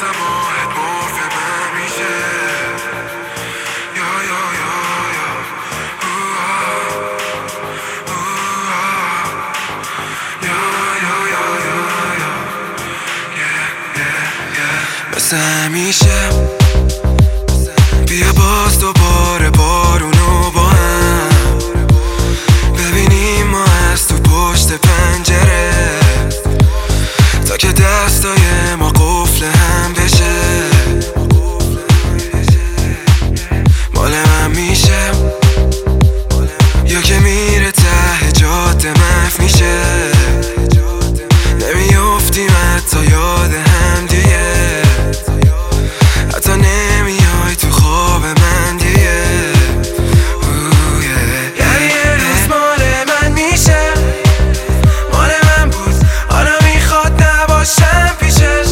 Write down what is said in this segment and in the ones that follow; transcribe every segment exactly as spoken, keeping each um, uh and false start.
ماهت مرف من میشه. یا یا یا یا اوه اوه یا یا یا یا یا مثل همیشه بیا باز دوباره بارونو با هم ببینیم ما از تو پشت پنجره تا که دستای ما قفل هم بشه. مال من میشه یا که میره ته جاده محو میشه. نمیافتیم حتی یاد هم دیگه، حتی نمیای تو خواب من دیگه. یعنی یه روز مال من میشه، مال من بود حالا میخواد نباشم پیشش.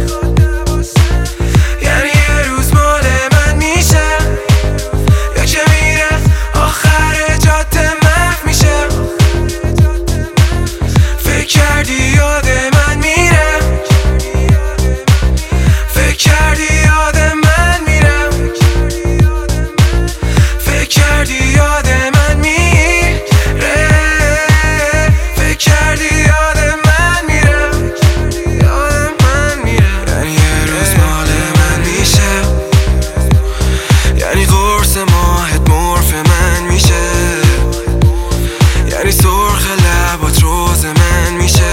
یعنی یه روز مال من میشه یا که میره آخر جاده محو میشه. فکر کردی یاد من میره، فکر کردی یاد من میره، فکر کردی یاد من میره، فکر کردی یاد من میره، یاد من میره. یعنی یه روز مال من میشه، یعنی قرص ماهت مرف من میشه، یعنی سرخ لبات روز من میشه.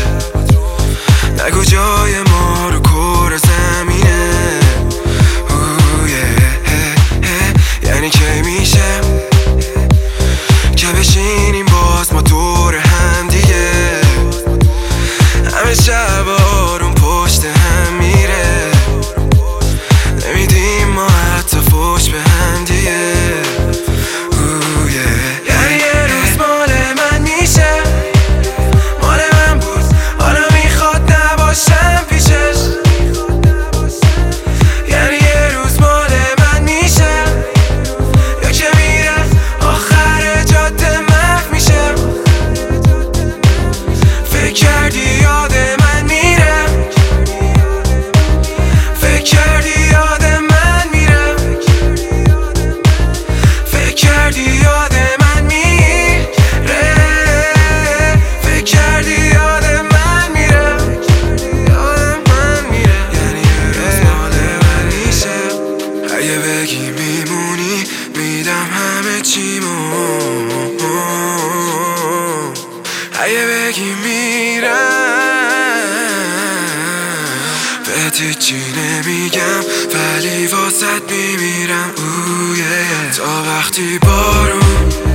نگو جای ما رو کره زمینه. اوه یعنی کی میشه که بشینیم باز ما دور هم دیگه. همه شب آروم پشت هم میره، نمیدیم ما حتی فوش به هم دیگه. اوه یعنی یه روز مال من میشه، مال من بود حالا میخواد نباشم پیشش. یعنی یه روز مال من میشه یا که میره آخر جاده محو میشه. فکر کردی یاد من میره، فکر کردی یاد من میره، فکر کردی یاد من میره، فکر کردی یاد من میره، یاد من میره. یعنی یه روز مال من میشه، اگه بگی میمونی میدم همه چیمو، اگه بگی میرم بهت هیچی نمیگم ولی واسط میمیرم. اوه تا وقتی بارون